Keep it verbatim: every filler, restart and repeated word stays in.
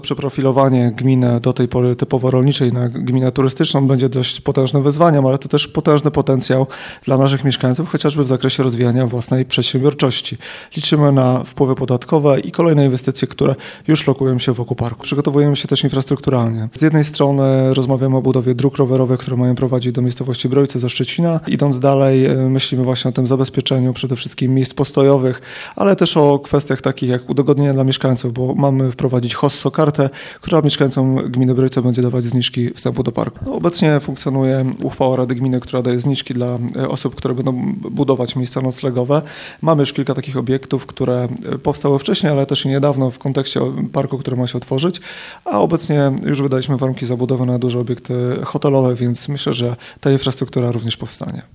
Przeprofilowanie gminy do tej pory typowo rolniczej na gminę turystyczną będzie dość potężnym wyzwaniem, ale to też potężny potencjał dla naszych mieszkańców, chociażby w zakresie rozwijania własnej przedsiębiorczości. Liczymy na wpływy podatkowe i kolejne inwestycje, które już lokują się wokół parku. Przygotowujemy się też infrastrukturalnie. Z jednej strony rozmawiamy o budowie dróg rowerowych, które mają prowadzić do miejscowości Brojce ze Szczecina. Idąc dalej, myślimy właśnie o tym zabezpieczeniu przede wszystkim miejsc postojowych, ale też o kwestiach takich jak udogodnienia dla mieszkańców, bo mamy wprowadzić Hosso kartę, która mieszkańcom gminy Brojce będzie dawać zniżki wstępu do parku. No, obecnie funkcjonuje uchwała Rady Gminy, która daje zniżki dla osób, które będą budować miejsca noclegowe. Mamy już kilka takich obiektów, które powstały wcześniej, ale też i niedawno w kontekście parku, który ma się otworzyć, a obecnie już wydaliśmy warunki zabudowy na duże obiekty hotelowe, więc myślę, że ta infrastruktura również powstanie.